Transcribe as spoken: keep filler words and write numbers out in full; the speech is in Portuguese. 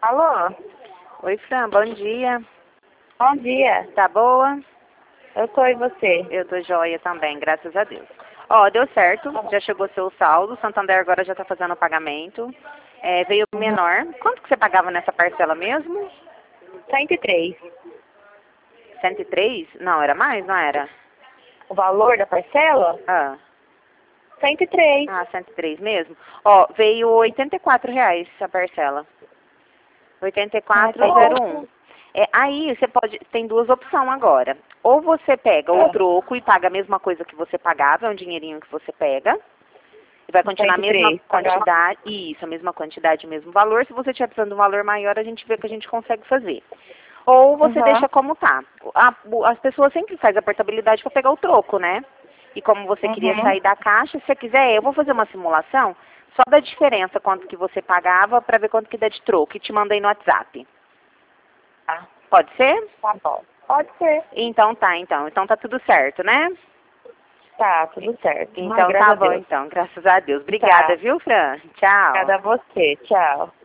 Alô? Oi, Fran, bom dia. Bom dia. Tá boa? Eu tô e você? Eu tô joia também, graças a Deus. Ó, deu certo, já chegou seu saldo, Santander agora já tá fazendo o pagamento. É, veio menor. Quanto que você pagava nessa parcela mesmo? cento e três. cento e três? Não, era mais, não era? O valor da parcela? Ah, cento e três. ah cento e três mesmo? Ó, veio oitenta e quatro reais a parcela. oitenta e quatro zero um. É, aí você pode, tem duas opções agora. Ou você pega o Ah. troco e paga a mesma coisa que você pagava, é um dinheirinho que você pega, e vai continuar a mesma cento e três, pagar. quantidade, isso, a mesma quantidade, o mesmo valor. Se você estiver precisando de um valor maior, a gente vê o que a gente consegue fazer. Ou você Uhum. deixa como tá. A- as pessoas sempre fazem a portabilidade para pegar o troco, né? E como você queria Uhum. sair da caixa, se você quiser, eu vou fazer uma simulação só da diferença, quanto que você pagava, para ver quanto que dá de troco, e te mandei no WhatsApp. Tá. Pode ser? Tá bom. Pode ser. Então tá, então. Então tá tudo certo, né? Tá, tudo certo. Ai, Então graças tá a bom, Deus. então. Graças a Deus. Obrigada, Tá. viu, Fran? Tchau. Obrigada a você. Tchau.